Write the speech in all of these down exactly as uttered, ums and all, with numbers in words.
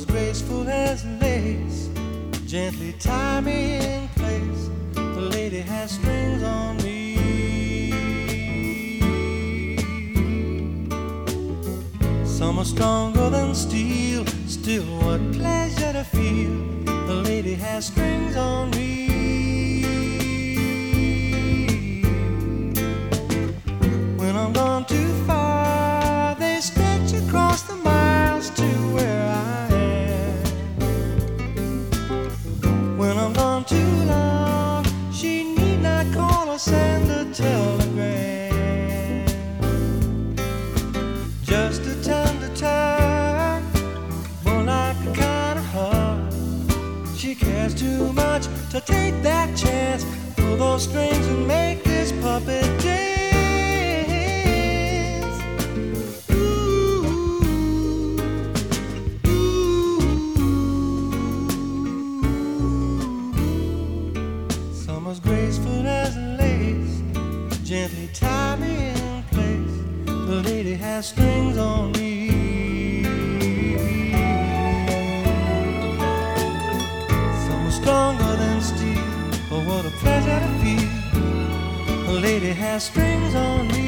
as graceful as lace, gently tie me in place. The lady has strings on me. Some are stronger than steel, still what pleasure to feel. The lady has strings on me. When I'm gone too far, they stretch across the miles to where I am. When I'm gone too long, she need not call or send a telegram. Just a tender touch, more like a kind of heart. She cares too much to take that chance. Pull those strings and make this puppet dance. Ooh, ooh. Some as graceful as lace, gently tie me in place. The lady has strings on me. Some are stronger than steel, but what a pleasure to feel. The lady has strings on me.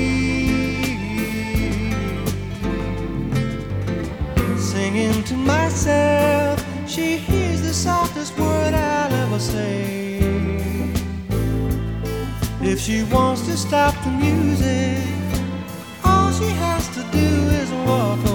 Singing to myself, she hears the softest word I'll ever say. If she wants to stop the music, all she has to do is walk